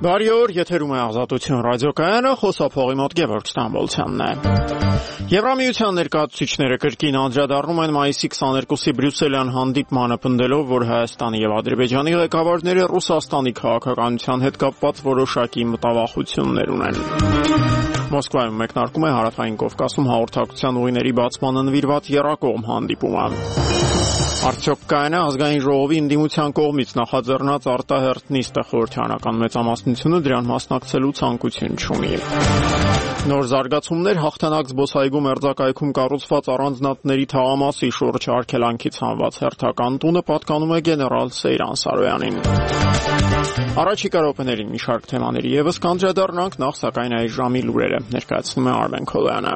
Բարի օր, եթերում է Ազատություն ռադիոկայանը, խոսափողի մոտ Գևորգ Ստամբոլցյանն է։ Եվրամիության ներկայացուցիչները կրկին անդրադառնում են մայիսի 22-ի Բրյուսելյան հանդիպմանը, պնդելով, որ Հայաստանի եւ Ադրբեջանի ղեկավարները Ռուսաստանի քաղաքականության հետ կապված որոշակի մտավախություններ ունեն։ Մոսկվայում մեկնարկում է Հարավային Կովկասում հաղորդակցության ուղիների բացմանը նվիրված եռակողմ հանդիպումը։ Արդյոք կայուն է ազգային ժողովի ընդդիմության կողմից նախաձեռնած արտահերթ նիստը, խորհրդարանական մեծամասնությունը դրան մասնակցելու ցանկություն չունի։ Նոր զարգացումներ հաղթանակ զբոսայգու մերձակայքում կառուցված առանձնատների թաղամասի շուրջ արգելանքից հանված հերթական տունը պատկանում է գեներալ Սեյրան Սարոյանին։ Առաջիկա րոպեներին մի շարք թեմաների եւս կանդրադառնանք, նախ սակայն այս ժամի լուրերը ներկայացնում է Արմեն Քոլյանը։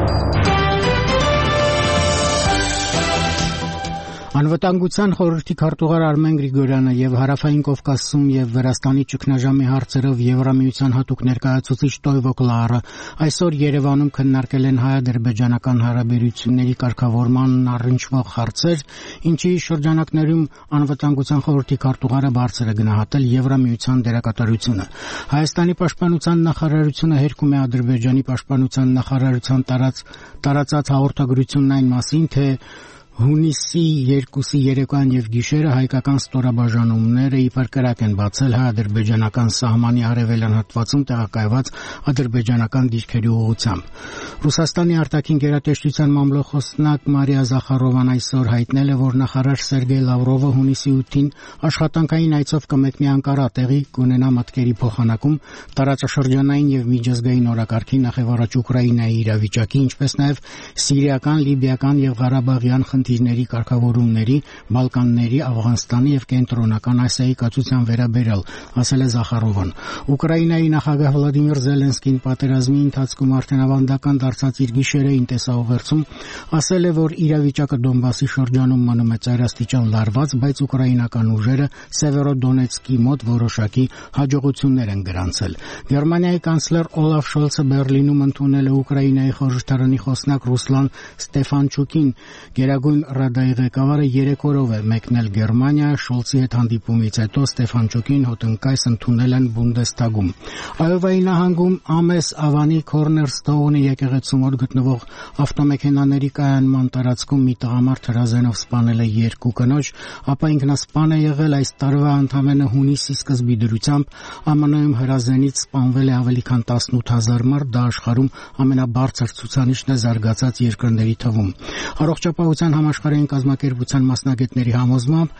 Անվտանգության խորհրդի քարտուղար Արմեն Գրիգորյանը եւ Հարավային Կովկասում եւ Վրաստանի ճգնաժամի հարցերով Եվրամիության հատուկ ներկայացուցիչ Տոյվո Կլարը այսօր Երևանում քննարկել են հայ-ադրբեջանական հարաբերությունների կարգավորմանն առնչվող հարցեր, ինչի շրջանակներում Անվտանգության խորհրդի քարտուղարը բարձր է գնահատել Եվրամիության դերակատարությունը։ Հայաստանի պաշտպանության նախարարությունը հերքում է Ադրբեջանի պաշտպանության նախարարության տարածած հաղորդագրությունն այն մասին, թե Հունիսի 2-ի երեկոյան եւ գիշերը հայկական ստորաբաժանումները իբր կրակ են բացել հայ-ադրբեջանական սահմանի արևելյան հատվածում տեղակայված ադրբեջանական դիրքերի ուղղությամբ։ Ռուսաստանի արտաքին գերատեսչության մամլոխոսնակ Մարիա Զախարովան այսօր հայտնել է, որ նախարար Սերգեյ Լավրովը հունիսի 8-ին աշխատանքային այցով կմեկնի Անկարա, տեղի կունենա մտքերի փոխանակում տարածաշրջանային եւ միջազգային օրակարգի նախևառաջ Ուկրաինայի իրավիճակի, ինչպես նաեւ սիրիական, լիբիական եւ Ղարաբաղյան խնդիրների կարգավորումների, Բալկանների, Աֆղանստանի եւ Կենտրոնական Ասիայի կացության վերաբերյալ, ասել է Զախարովան։ Ուկրաինայի նախագահ Վլադիմիր Զելենսկին պատերազմի ընթացքում արդեն ավանդական դարձած իր գիշերային տեսաուղերձում ասել է, որ իրավիճակը Դոնբասի շրջանում մնում է ծայրաստիճան լարված, բայց ուկրաինական ուժերը Սևերոդոնեցկի մոտ որոշակի հաջողություններ են գրանցել։ Գերմանիայի կանցլեր Օլաֆ Շոլցը Բերլինում ընդունել է Ուկրաինայի խորհրդարանի խոսնակ Ռուսլան Ստեֆանչուկին։ Գերագույն Ռադայի ղեկավարը 3 օրով է մեկնել Գերմանիա, Շոլցի հետ հանդիպումից հետո Ստեֆանչուկին հոտնկայս ընդունել են Բունդեստագում։ Այովայի նահանգում Ամես Ավանի Քորներստոունի եկեղեցու մոտ գտնվող ավտոմեքենաների կայանման տարածքում մի տղամարդ հրազենով սպանել է 2 կնոջ, ապա ինքնասպան է եղել այս տարվա ընդամենը հունիսի սկզբի դրությամբ ԱՄՆ-ում հրազենից սպանվել է ավելի քան 18000 մարդ, դա աշխարհում ամենաբարձր ցուցանիշն է զարգացած երկրների թվում։ Առողջապահության համաշխարհային կազմակերպության մասնագետների համոզմամբ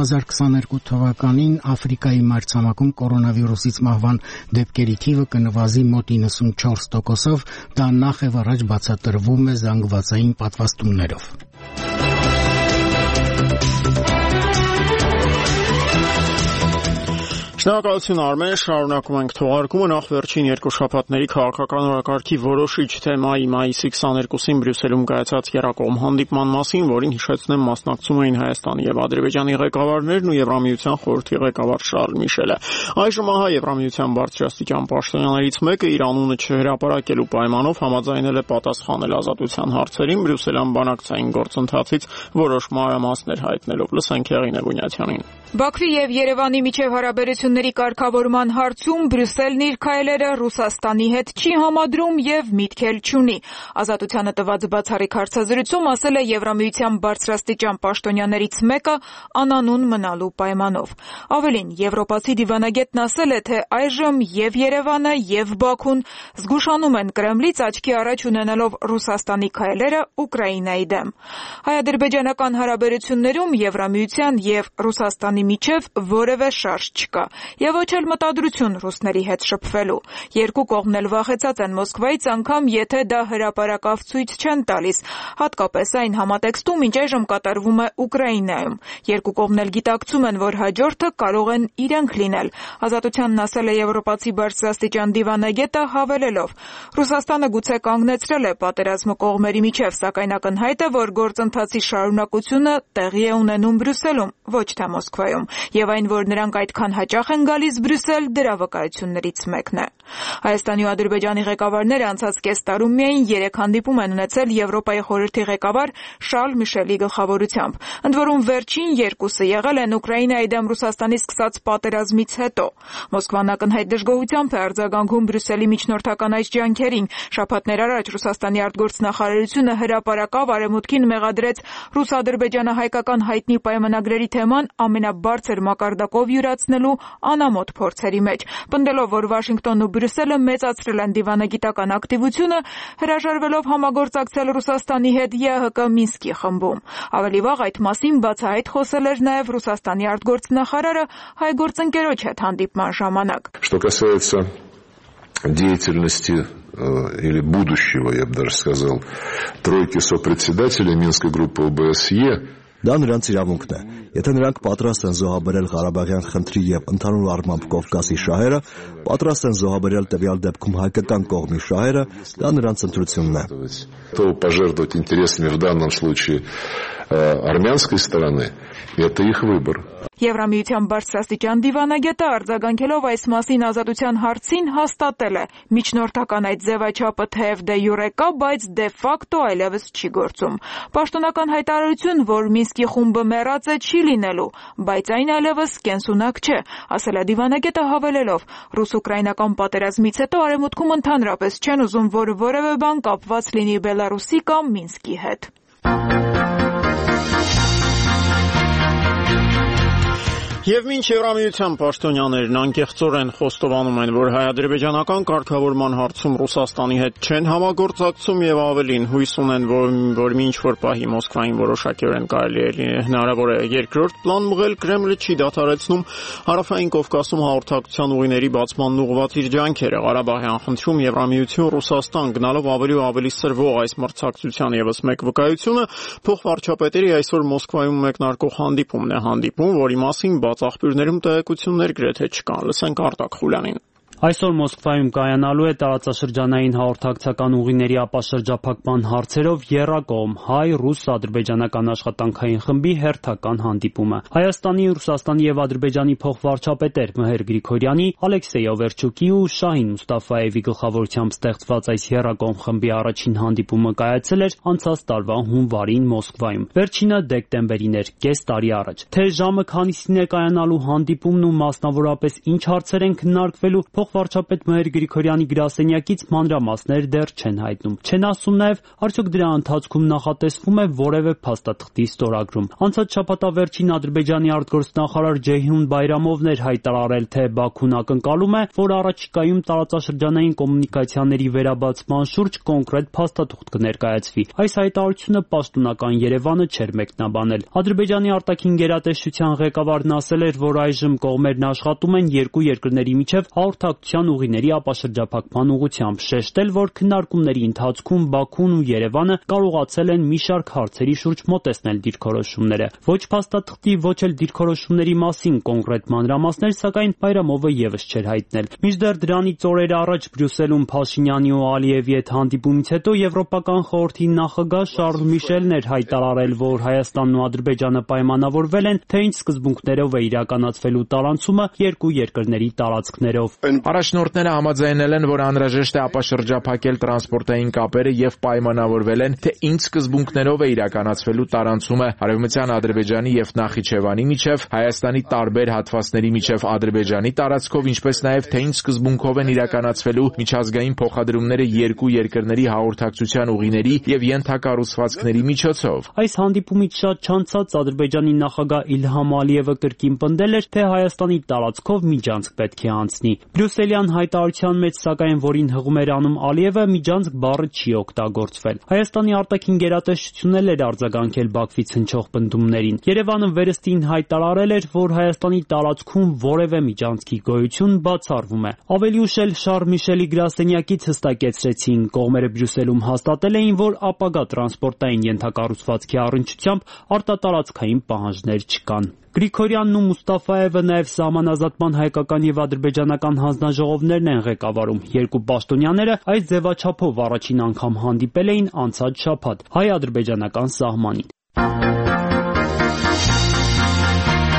2022 թվականին Աֆրիկայի մայրցամաքում կորոնավիրուսից մահվան դեպքերի թիվը կնվազի մոտ 94%-ով, դա նախ եւ առաջ բացատրվում է զանգվածային պատվաստումներով։ Շնորհակալություն Արմեն, շարունակում ենք թողարկումը նախ վերջին 2 շաբաթների քաղաքական օրակարգի որոշիչ թեմայի մայիսի 22-ին Բրյուսելում կայացած եռակողմ հանդիպման մասին, որին հիշեցնեմ մասնակցում էին Հայաստանի եւ Ադրբեջանի ղեկավարներն ու Եվրամիության խորհրդի ղեկավար Շարլ Միշելը։ Այժմ ահա Եվրամիության բարձրաստիճան պաշտոնյաներից մեկը իր անունը չհրապարակելու պայմանով համաձայնել է պատասխանել ազատության հարցերին Բրյուսելյան բանակցային գործընթացից որոշ մանրամասներ հայտնելով։ Լսենք Եղինե Գունյատյանին։ Բաքվի եւ Երևանի միջև հարաբերությունների կարգավորման հարցում Բրյուսելն իր քայլերը Ռուսաստանի հետ չի համադրում եւ միտք էլ չունի։ Ազատությանը տված բացառիկ հարցազրույցում ասել է Եվրամիության բարձրաստիճան պաշտոնյաներից մեկը անանուն մնալու պայմանով։ Ավելին, եվրոպացի դիվանագետն ասել է, թե այժմ եւ Երևանը եւ Բաքուն զգուշանում են Կրեմլից աչքի առաջ ունենալով Ռուսաստանի քայլերը Ուկրաինայի դեմ։ Հայ-ադրբեջանական հարաբերություններում Եվրամիության եւ Ռուսաստանի միջև որևէ շարժ չկա եւ ոչ էլ մտադրություն ռուսների հետ շփվելու։ Երկու կողմն էլ վախեցած են Մոսկվայից, անգամ եթե դա հրապարակավ ցույց չեն տալիս, հատկապես այն համատեքստում, ինչ այժմ կատարվում է Ուկրաինայում։ Երկու կողմն էլ գիտակցում են, որ հաջորդը կարող են իրենք լինել։ Ազատությանն ասել է եվրոպացի բարձրաստիճան դիվանագետը, հավելելով. Ռուսաստանը գուցե կանգնեցրել է պատերազմը կողմերի միջև, սակայն ակնհայտ է, որ գործընթացի շարունակությունը տեղի է ունենում Բրյուսելում, ոչ թե Մոսկվայում, եւ այն, որ նրանք այդքան հաճախ այստեղ են գալիս Բրյուսել դրա վկայություններից մեկն է։ Հայաստանի ու Ադրբեջանի ղեկավարները անցած կես տարում միայն 3 հանդիպում են ունեցել Եվրոպայի խորհրդի ղեկավար Շարլ Միշելի գլխավորությամբ, ընդ որում վերջին 2-ը եղել են Ուկրաինայի դեմ Ռուսաստանի սկսած պատերազմից հետո։ Մոսկվան ակնհայտ դժգոհությամբ է արձագանքում Բրյուսելի միջնորդական այս ջանքերին։ Շաբաթներ առաջ Ռուսաստանի արտգործնախարարությունը հրապարակավ Արևմուտքին մեղադրեց ռուս-ադրբեջանահայկական հայտնի պայմանագրերի թեման ամենաբարձր մակարդակով յուրացնելու անամոթ փորձերի մեջ, պնդելով, որ Վաշինգտոնն ու Բրյուսելը մեծացրել են դիվանագիտական ակտիվությունը, հրաժարվելով համագործակցել Ռուսաստանի հետ ԵՀԿ Մինսկի խմբում։ Ավելի վաղ այդ մասին բացահայտ խոսել էր նաև Ռուսաստանի արտգործնախարարը հայ գործընկերոջ հետ հանդիպման ժամանակ։ Что касается деятельности или будущего, я бы даже сказал, тройки сопредседателей Минской группы ОБСЕ, դա նրանց իրավունքն է։ Եթե նրանք պատրաստ են զոհաբերել Ղարաբաղյան խնդրի եւ ընդհանուր առմամբ Կովկասի շահերը, պատրաստ են զոհաբերել տվյալ դեպքում հայկական կողմի շահերը, դա նրանց ընտրությունն է։ То пожертвовать интересами в данном случае армянской стороны, это их выбор. Եվրամիության բարձրաստիճան դիվանագետը արձագանքելով այս մասին ազատության հարցին հաստատել է. միջնորդական այդ ձևաչափը թեև դե յուրե կա, բայց դե ֆակտո այլևս չի գործում։ Պաշտոնական հայտարարություն, որ Մինսկի խումբը մեռած է, չի լինելու, բայց այն այլևս կենսունակ չէ, ասել է դիվանագետը հավելելով. ռուս-ուկրաինական պատերազմից հետո Արևմուտքում ընդհանրապես չեն ուզում, որ որևէ բան կապված լինի Բելարուսի կամ Մինսկի հետ։ Եվ մինչ Եվրամիության պաշտոնյաներն անկեղծորեն խոստովանում են, որ հայ-ադրբեջանական կարգավորման հարցում Ռուսաստանի հետ չեն համագործակցում եւ ավելին հույս ունեն, որ մինչ որ պահի Մոսկվային որոշակիորեն կարելի է հնարավոր է երկրորդ պլան մղել, Կրեմլը չի դադարեցնում Հարավային Կովկասում հաղորդակցության ուղիների բացմանն ուղղված իր ջանքերը։ Ղարաբաղյան խնդրում Եվրամիություն Ռուսաստան գնալով ավելի ու ավելի սրվող այս մրցակցության եւս մեկ վկայությունը փոխվարչապետերի այսօր Մոսկվայում մեկնարկող հանդիպումն է, որի մասին աղբյուրներում տեղեկություններ գրեթե չկան։ Լսենք Արտակ Խուլյանին։ Այսօր Մոսկվայում կայանալու է տարածաշրջանային հաղորդակցական ուղիների ապաշրջափակման հարցերով եռակողմ հայ-ռուս-ադրբեջանական աշխատանքային խմբի հերթական հանդիպումը։ Հայաստանի, Ռուսաստանի եւ Ադրբեջանի փոխվարչապետեր Մհեր Գրիգորյանի, Ալեքսեյ Օվերչուկի ու Շահին Մուստաֆաևի գլխավորությամբ ստեղծված այս եռակողմ խմբի առաջին հանդիպումը կայացել էր անցած տարվա հունվարին Մոսկվայում։ Վերջինը դեկտեմբերին էր, կես տարի առաջ։ Թե ժամը քանիսին է կայանալու հանդիպումն ու մասնավորապես ինչ հարցեր են քննարկվելու, Վարչապետ Մհեր Գրիգորյանի գրասենյակից մանրամասներ դեռ չեն հայտնում։ Չեն ասում նաև, արդյոք դրա ընթացքում նախատեսվում է որևէ փաստաթղթի ստորագրում։ Անցած շաբաթավերջին Ադրբեջանի արտգործնախարար Ջեյհուն Բայրամովն էր հայտարարել, թե Բաքուն ակնկալում է, որ առաջիկայում տարածաշրջանային կոմունիկացիաների վերաբացման շուրջ կոնկրետ փաստաթուղթ կներկայացվի։ Այս հայտարարությունը պաշտոնական Երևանը չէր մեկնաբանել։ Ադրբեջանի արտաքին գերատեսչության ղեկավարն ասել էր, որ այժմ կողմերն աշխատում են երկու երկրների միջև հաղորդակցության ուղիների ապաշրջափակման ուղղությամբ, շեշտել, որ քննարկումների ընթացքում Բաքուն ու Երևանը կարողացել են մի շարք հարցերի շուրջ մոտեցնել դիրքորոշումները։ Ոչ փաստաթղթի, ոչ էլ դիրքորոշումների մասին կոնկրետ մանրամասներ, սակայն Բայրամովը եւս չէր հայտնել։ Մինչդեռ դրանից օրեր առաջ Բրյուսելում Փաշինյանի ու Ալիևի հետ հանդիպումից հետո Եվրոպական խորհրդի նախագահ Շարլ Միշելն էր հայտարարել, որ Հայաստանն ու Ադրբեջանը պայմանավորվել են, թե ինչ սկզբունքներով է իրականացվելու տարանցումը երկու երկրների տարածքներով։ Առաջնորդները համաձայնել են, որ անհրաժեշտ է ապաշրջափակել տրանսպորտային կապերը եւ պայմանավորվել են, թե ինչ սկզբունքներով է իրականացվելու տարանցումը Արևմտյան Ադրբեջանի եւ Նախիջևանի միջև, Հայաստանի տարբեր հատվածների միջև Ադրբեջանի տարածքով, ինչպես նաեւ թե ինչ սկզբունքով են իրականացվելու միջազգային փոխադրումները երկու երկրների հաղորդակցության ուղիների եւ ենթակառուցվածքների միջոցով։ Այս հանդիպումից շատ չանցած Ադրբեջանի նախագահ Իլհամ Ալիևը կրկին պնդել էր, թե Հայաստանի տարածքով միջանցք պետք է անցնի։ Բրյուսելյան հայտարարության մեջ, սակայն, որին հղում էր անում Ալիևը, միջանցք բառը չի օգտագործվել։ Հայաստանի արտաքին գերատեսչությունն էլ էր արձագանքել Բաքվից հնչող պնդումներին։ Երևանը վերստին հայտարարել էր, որ Հայաստանի տարածքում որևէ միջանցքի գոյություն բացառվում է։ Ավելի ուշ էլ Շարլ Միշելի գրասենյակից հստակեցրեցին, կողմերը Բրյուսելում հաստատել էին, որ ապագա տրանսպորտային ենթակառուցվածքի առնչությամբ արտատարածքային պահանջներ չկան։ Գրիգորյանն ու Մուստաֆաևը նաև սահմանազատման հայկական եւ ադրբեջանական հանձնաժողովներն են ղեկավարում։ Երկու պաշտոնյաները այս ձևաչափով առաջին անգամ հանդիպել էին անցած շաբաթ հայ-ադրբեջանական սահմանին։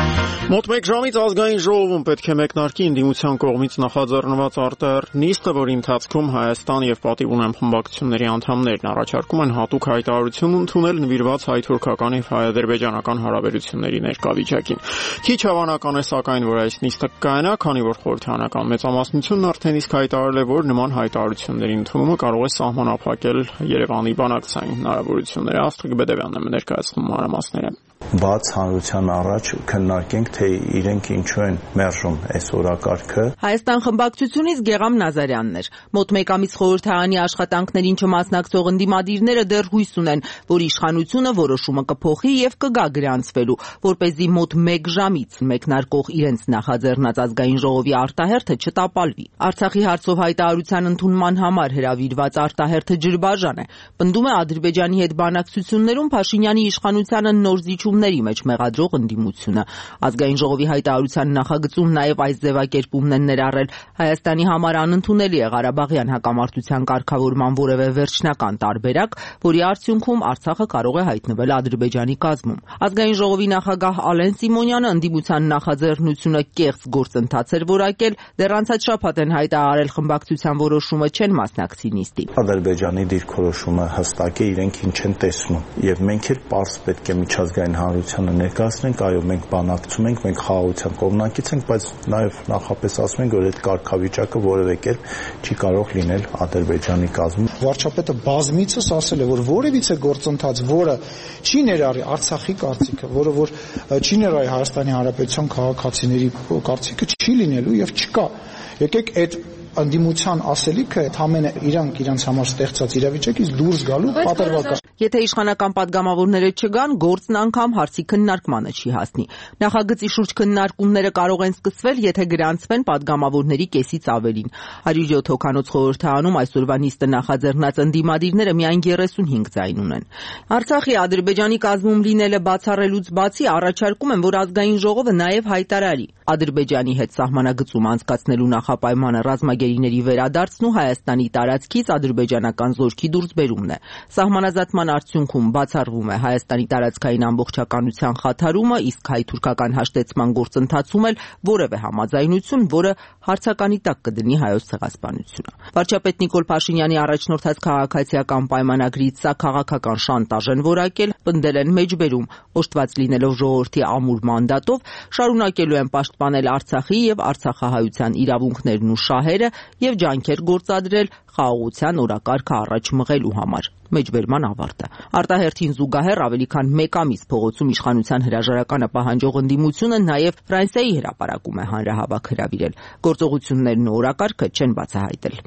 Մոտ 1 ժամից ազգային ժողովում պետք է մեկնարկի ընդդիմության կողմից նախաձեռնված արտահերթ նիստը, որի ընթացքում Հայաստան եւ պատիվ ունեմ խմբակցությունների անդամներն առաջարկում են հատուկ հայտարարություն ընդունել նվիրված հայ-թուրքական եւ հայ-ադրբեջանական հարաբերությունների ներկայվիճակին։ Քիչ հավանական է սակայն, որ այս նիստը կայանա, քանի որ խորհրդարանական մեծամասնությունն արդեն իսկ հայտարարել է, որ նման հայտարարությունների ընդունումը կարող է սահմանափակել Երևանի բանակցային հնարավորությունները։ Աստղիկ Բեդևյանն է ներկայացնում մանրամասները։ Բաց հանրության առաջ քննարկենք, թե իրենք ինչու են մերժում այս օրակարգը։ Հայաստան խմբակցությունից Գեղամ Նազարյանն էր։ Մոտ 1 ամիս խորհրդարանի աշխատանքներին չմասնակցող ընդդիմադիրները դեռ հույս ունեն, որ իշխանությունը որոշումը կփոխի եւ կգա գրանցվելու, որպեսզի մոտ 1 ժամից մեկնարկող իրենց նախաձեռնած ազգային ժողովի արտահերթը չտապալվի։ Արցախի հարցով հայտարարության ընդունման համար հրավիրված արտահերթը ջրբաժան է։ Պնդում է Ադրբեջանի հետ բանակցություններում Փաշինյանի իշխանությանը նոր զիջումների մեջ մեղադրող ընդդիմությունը։ Ազգային ժողովի հայտարարության նախագծում նաև այս ձևակերպումն են ներառել. Հայաստանի համար անընդունելի է Ղարաբաղյան հակամարտության կարգավորման որևէ վերջնական տարբերակ, որի արդյունքում Արցախը կարող է հայտնվել Ադրբեջանի կազմում։ Ազգային ժողովի նախագահ Ալեն Սիմոնյանը ընդդիմության նախաձեռնությունը կեղծ գործընթաց էր որակել, դեռ անցած շաբաթ են հայտարարել խմբակցության որոշումը չեն մասնակցի նիստի։ Ադրբեջանի դիրքորոշումը հստակ է, իրենք ինչ են տեսնում, եւ մենք էլ պարզ պետք է միջազգային հանրությանը ներկայացնենք, այո, մենք բանակցում ենք, մենք խաղաղության կողմնակից ենք, բայց նաեւ նախապես ասում ենք, որ այդ կարգավիճակը որևէ կերպ չի կարող լինել Ադրբեջանի կազմում։ Վարչապետը բազմիցս ասել է, որ որևիցե գործընթաց, որը չի ներառի Արցախի կարծիքը, որը որ չի ներառի Հայաստանի Հանրապետության քաղաքացիների կարծիքը, չի լինելու եւ չկա։ Եկեք այդ ընդդիմության ասելիքը ամենը իրանք համար ստեղծած իրավիճակից դուրս գալու պատրվակ է։ Եթե իշխանական падգամավորները չգան, գործն անգամ հարցի քննարկմանը չի հասնի։ Նախագծի շուրջ քննարկումները կարող են սկսվել, եթե գրանցվեն падգամավորների կեսից ավելին։ 107 հոգանոց խորհրդարանում այսօրվա նիստը նախաձեռնած ընդդիմադիրները միայն 35 ձայն ունեն։ Արցախի Ադրբեջանի կազմում լինելը բացառելուց բացի առաջարկում են, որ ազգային ժողովը նաև հայտարարի Ադրբեջանի հետ սահմանագծում անցկացնելու նախապայմանը ռազմագերիների վերադարձն ու Հայաստանի տարածքից ադրբեջանական զորքի դուրսբերումն է։ Սահմանազատման արդյունքում բացառվում է Հայաստանի տարածքային ամբողջականության խաթարումը, իսկ հայ-թուրքական հաշտեցման գործընթացում էլ որևէ համաձայնություն, որը հարցականի տակ կդնի Հայոց ցեղասպանությունը։ Վարչապետ Նիկոլ Փաշինյանի առաջնորդած քաղաքացիական պայմանագրից սա քաղաքական շանտաժ են որակել, պնդել են մեջբերում, օժտված լինելով ժողովրդի ամուր մանդատով, շարունակելու են պաշտպանել Արցախի եւ արցախահայության իրավունքներն ու շահերը եւ ջանքեր գործադրել խաղաղության օրակարգը առաջ մղելու համար։ Մեջբերման ավարտը։ Արտահերթին զուգահեռ ավելի քան 1 ամիս փողոցում իշխանության հրաժարականը պահանջող ընդդիմությունը նաև Ֆրանսիայի հրապարակում է հանրահավաք հրավիրել։ Գործողություններն ու օրակարգը չեն բացահայտել։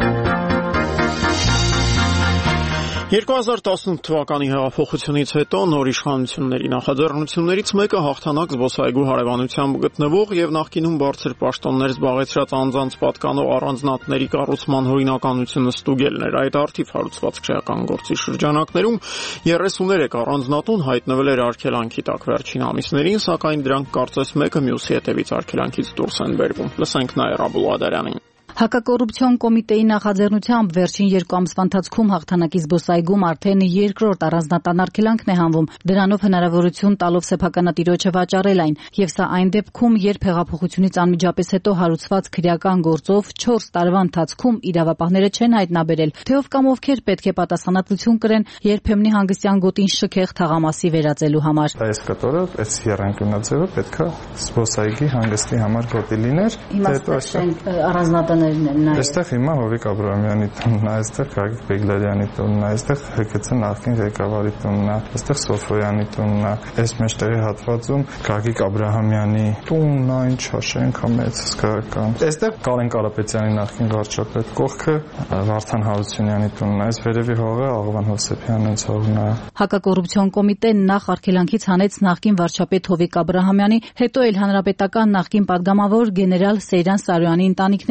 2018 թվականի հեղափոխությունից հետո նոր իշխանությունների նախաձեռնություններից մեկը հաղթանակ զբոսայգու հարևանությամբ գտնվող եւ նախկինում բարձր պաշտոններ զբաղեցրած անձանց պատկանող առանձնատների կառուցման օրինականությունը ստուգելն էր։ Այդ արդիվ հարուցված քրեական գործի շրջանակներում 33 առանձնատուն հայտնվել էր արգելանքի տակ վերջին ամիսներին, սակայն դրանք կարծես մեկը մյուսի հետևից արգելանքից դուրս են բերվում։ Լսենք Նաիրա Բուլադարյանին։ Հակակոռուպցիոն կոմիտեի նախաձեռնությամբ վերջին 2 ամսվա ընթացքում հաղթանակի զբոսայգում արդեն 2-րդ առանձնատան արգելանքն է հանվում, դրանով հնարավորություն տալով սեփականատիրոջը վաճառել այն, եւ սա այն դեպքում, երբ հեղափոխությունից անմիջապես հետո հարուցված քրեական գործով 4 տարվա ընթացքում իրավապահները չեն հայտնաբերել, թե ով կամ ովքեր պետք է պատասխանատվություն կրեն երբեմնի հանգստյան գոտին շքեղ թաղամասի վերածելու համար։ Այս կտորը, այս եռանկյունաձևը պետքա զբոսայգի հանգստի համար գոտի լիներ, հետո առանձնատան Այստեղ հիմա Հովիկ Աբրահամյանի տունն է, այստեղ Գագիկ Բեգլարյանի տունն է, այստեղ ՀԿՑ նախկին ղեկավարի տունն է, այստեղ Սոֆոյանի տունն է, այս մեջտեղի հատվածում Գագիկ Աբրահամյանի տունն է, ինչ հաշենք մեծ հսկայական։ Այստեղ Կարեն Կարապետյանի նախկին վարչապետ, կողքը Վարդան Հարությունյանի տունն է, այս վերևի հողը Աղվան Հովսեփյանի ցողն է։ Հակակոռուպցիոն կոմիտեն նախ արգելանքից հանեց նախկին վարչապետ Հովիկ Աբրահամյանի, հետո էլ հանրապետական նախկին падգամավոր գեներալ Սեյրան Սարոյանի ընտանիքներին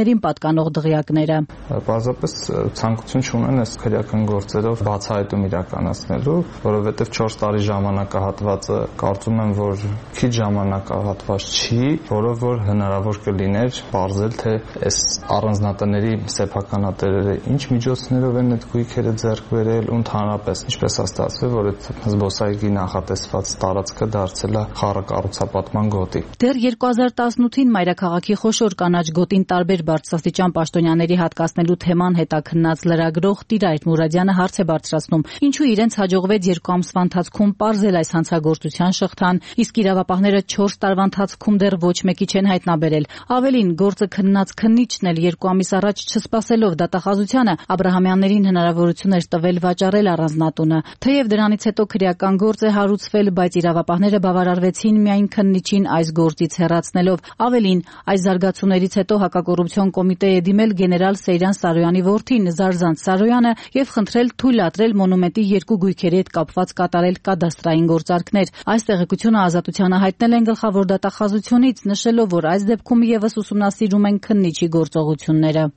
տեղեկանող դղյակները։ Պարզապես ցանկություն չունեն այս քրեական գործերով բացահայտում իրականացնելու, որովհետև 4 տարի ժամանակահատվածը կարծում եմ, որ քիչ ժամանակահատված չի, որով որ հնարավոր կլիներ բարձել, թե այս առանձնատների սեփականատերերը ինչ միջոցներով են այդ գույքերը ձեռք բերել ու ընդհանրապես ինչպես է ստացվել, որ այդ զբոսայգի նախատեսված տարածքը դարձել է խառը կառուցապատման գոտի։ Դեռ 2018-ին մայրաքաղաքի խոշոր կանաչ գոտին տարբեր բարձրաստիճան պաշտոնյաների հատկացնելու թեման հետաքննած լրագրող Տիրայր Մուրադյանը հարց է բարձրացնում, ինչու իրենց հաջողվեց 2 ամսվա ընթացքում պարզել այս հանցագործության շղթան, իսկ իրավապահները 4 տարվա ընթացքում դեռ ոչ մեկի չեն հայտնաբերել։ Ավելին, գործը քննած քննիչն էլ 2 ամիս առաջ չսպասելով դատախազությանը Աբրահամյաններին հնարավորություն էր տվել վաճառել առանձնատունը։ Թեև դրանից հետո քրեական գործ է հարուցվել, բայց իրավապահները բավարարվեցին միայն քննիչին այս գործից հեռացնելով։ Ավելին, այս զարգացումներից հետո հակակոռուպցիոն կոմիտե է դիմել գեներալ Սեյրան Սարոյանի որդին Զարզանց Սարոյանը եւ խնդրել թույլատրել մոնումենտի 2 գույքերի հետ կապված կատարել կադաստրային գործարքներ։ Այս տեղեկությունը Ազատությանը հայտնել են գլխավոր դատախազությունից, նշելով, որ այս դեպքում եւս ուսումնասիրում են քննիչի գործողությունները։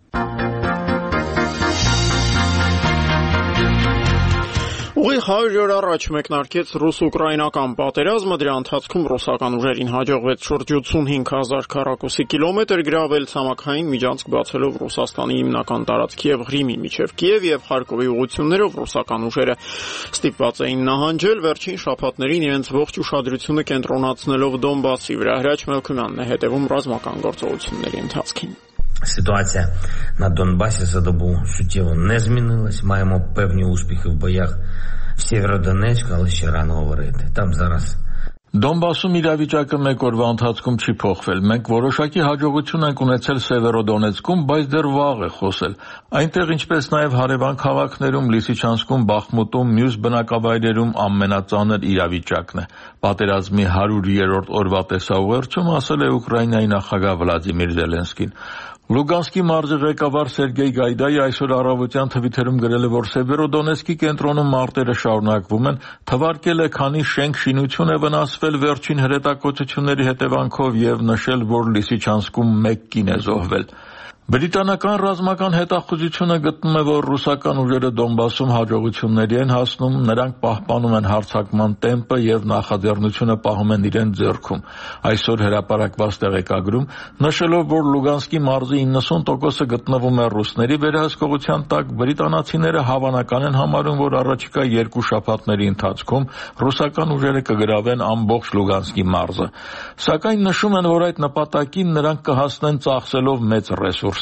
Ուղիղ 100 օր առաջ մեկնարկեց ռուս-ուկրաինական պատերազմը, դրա ընթացքում ռուսական ուժերին հաջողվեց շուրջ 85,000 քառակուսի կիլոմետր գրավել, ցամաքային միջանցք բացելով Ռուսաստանի հիմնական տարածքի եւ Ղրիմի միջև Կիև եւ Խարկովի ուղղություններով ռուսական ուժերը ստիպված էին նահանջել, վերջին շաբաթներին իրենց ողջ уշադրությունը կենտրոնացնելով Դոնբասի վրա։ Հրաչ Մելքումյանն է հետևում ռազմական գործողությունների ընթացքին։ Ситуація на Донбасі за добу суттєво не змінилась. Маємо певні успіхи в боях в Сєвєродонецьку, але ще рано говорити. Там зараз Դոնբասում իրավիճակը մեկ օրվա ընթացքում չի փոխվել։ Մենք որոշակի հաջողություն ենք ունեցել Սևերոդոնեցկում, բայց դեռ վաղ է խոսել։ Այնտեղ, ինչպես նաև հարևան քաղաքներում, Լիսիչանսկում, Բախմուտում, մյուս բնակավայրերում ամենածանր իրավիճակն է։ Պատերազմի 100-րդ օրվա տեսաուղերձում ասել է Ուկրաինայի նախագահ Վլադիմիր Զելենսկին։ Լուգանսկի մարզի ղեկավար Սերգեյ Գայդայի այսօր առավոտյան թվիթերում գրել է, որ Սևերոդոնեցկի կենտրոնում մարտերը շարունակվում են, թվարկել է, քանի շենք-շինություն է վնասվել վերջին հրետակոծությունների հետևանքով եւ նշել, որ Լիսիչանսկում 1 կին է զոհվել։ Բրիտանական ռազմական հետախուզությունը գտնում է, որ ռուսական ուժերը Դոնբասում հաջողությունների են հասնում, նրանք պահպանում են հարձակման տեմպը եւ նախաձեռնությունը պահում են իրենց ձեռքում։ Այսօր հրապարակված տեղեկագրում նշելով, որ Լուգանսկի մարզի 90%-ը գտնվում է ռուսների վերահսկողության տակ, բրիտանացիները հավանական են համարում, որ առաջիկա 2 շաբաթների ընթացքում ռուսական ուժերը կգրավեն ամբողջ Լուգանսկի մարզը։ Սակայն նշում են, որ այդ նպատակին նրանք կհասնեն ծախսելով մեծ ռեսուրս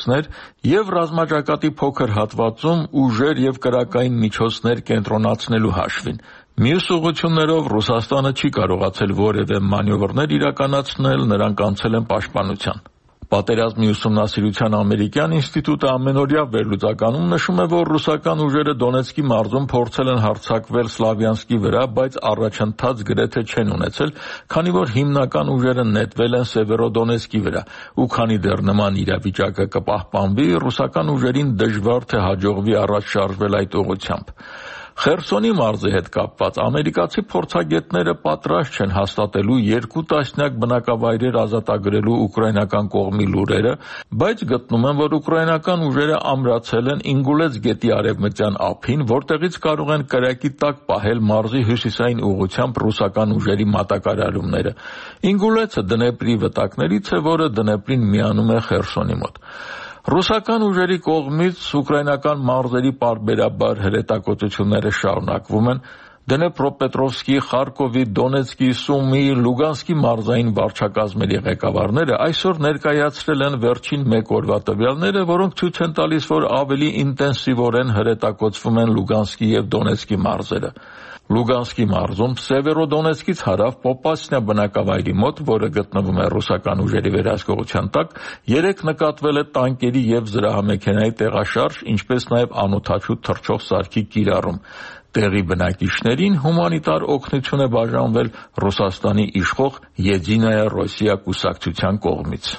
եւ ռազմաճակատի փոքր հատվածում ուժեր եւ կրակային միջոցներ կենտրոնացնելու հաշվին։ Մյուս ուղղություններով Ռուսաստանը չի կարողացել որևէ մանևրներ իրականացնել, նրանք անցել են պաշտպանության։ Պատերազմի ուսումնասիրության ամերիկյան ինստիտուտը ամենօրյա վերլուծականում նշում է, որ ռուսական ուժերը Դոնեցկի մարզում փորձել են հարձակվել Սլավյանսկի վրա, բայց առաջընթաց գրեթե չեն ունեցել, քանի որ հիմնական ուժերը նետվել են Սևերոդոնեցկի վրա, ու քանի դեռ նման իրավիճակը կպահպանվի, ռուսական ուժերին դժվար թե հաջողվի առաջ շարժվել այդ ուղղությամբ։ Խերսոնի մարզի հետ կապված ամերիկացի փորձագետները պատրաստ չեն հաստատելու 2 տասնյակ բնակավայրեր ազատագրելու ուկրաինական կողմի լուրերը, բայց գտնում են, որ ուկրաինական ուժերը ամրացել են Ինգուլեց գետի արևմտյան ափին, որտեղից կարող են կրակի տակ պահել մարզի հյուսիսային ուղղությամբ ռուսական ուժերի մատակարարումները։ Ինգուլեցը Դնեպրի վտակներից է, որը Դնեպրին միանում է Խերսոնի մոտ։ Ռուսական ուժերի կողմից ուկրաինական մարզերի պարբերաբար հրետակոծությունները շարունակվում են։ Դնեպրոպետրովսկի, Խարկովի, Դոնեցկի, Սումի, Լուգանսկի մարզային վարչակազմերի ղեկավարները այսօր ներկայացրել են վերջին 1 օրվա տվյալները, որոնք ցույց են տալիս, որ ավելի ինտենսիվորեն հրետակոծվում են Լուգանսկի եւ Դոնեցկի մարզերը։ Լուգանսկի մարզում Սևերոդոնեցկից հարավ Պոպասնյա բնակավայրի մոտ, որը գտնվում է ռուսական ուժերի վերահսկողության տակ, 3 նկատվել է տանկերի եւ զրահամեքենայի տեղաշարժ, ինչպես նաեւ անօդաչու թռչող սարքի կիրառում։ Տեղի բնակիչներին հումանիտար օգնություն է բաժանվել Ռուսաստանի իշխող Եդինայա Ռոսիա կուսակցության կողմից։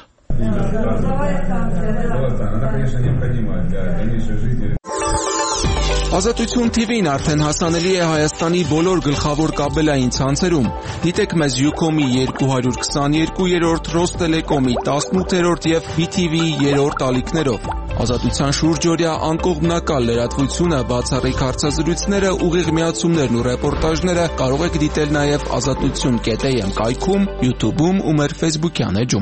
Ազատություն TV-ն արդեն հասանելի է Հայաստանի բոլոր գլխավոր կաբելային ցանցերում։ Դիտեք մեզ Ucom-ի 222-րդ, Rostellecom-ի 18-րդ եւ BTV-ի 3-րդ ալիքներով։ Ազատության շուրջօրյա անկողմնակալ լրատվությունը, բացառիկ հարցազրույցները, ուղիղ միացումներն ու ռեպորտաժները կարող եք դիտել նաև azatutsun.am կայքում, YouTube-ում ու մեր Facebook-յան էջում։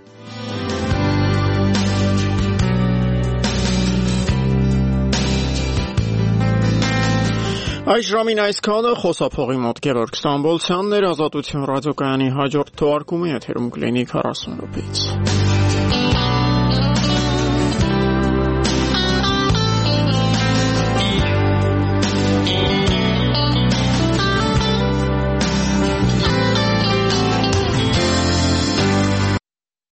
Այս ժամին այսքանը խոսափողի մոտ Գևորգ Ստամբոլցյանն էր, Ազատություն ռադիոկայանի հաջորդ թողարկումը եթերում կլինի 40 րոպեից։